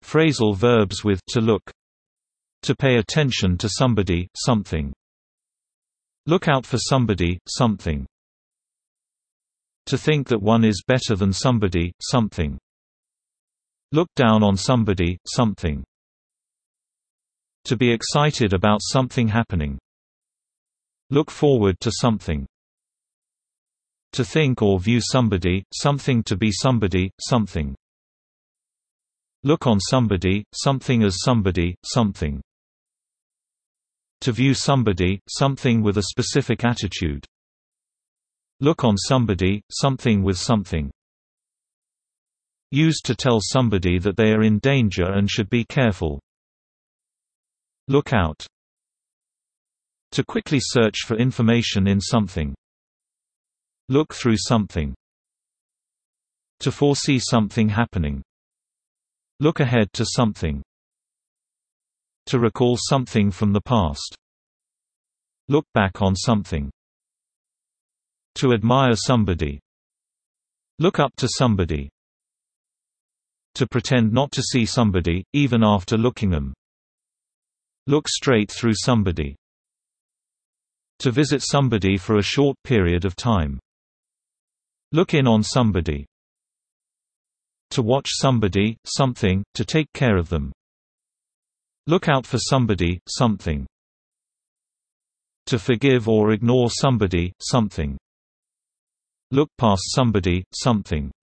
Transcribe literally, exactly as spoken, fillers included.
Phrasal verbs with to look. To pay attention to somebody, something. Look out for somebody, something. To think that one is better than somebody, something. Look down on somebody, something. To be excited about something happening. Look forward to something. To think or view somebody, something to be somebody, something. Look on somebody, something as somebody, something. To view somebody, something with a specific attitude. Look on somebody, something with something. Used to tell somebody that they are in danger and should be careful. Look out. To quickly search for information in something. Look through something. To foresee something happening. Look ahead to something. To recall something from the past. Look back on something. To admire somebody. Look up to somebody. To pretend not to see somebody, even after looking them. Look straight through somebody. To visit somebody for a short period of time. Look in on somebody. To watch somebody, something, to take care of them. Look out for somebody, something. To forgive or ignore somebody, something. Look past somebody, something.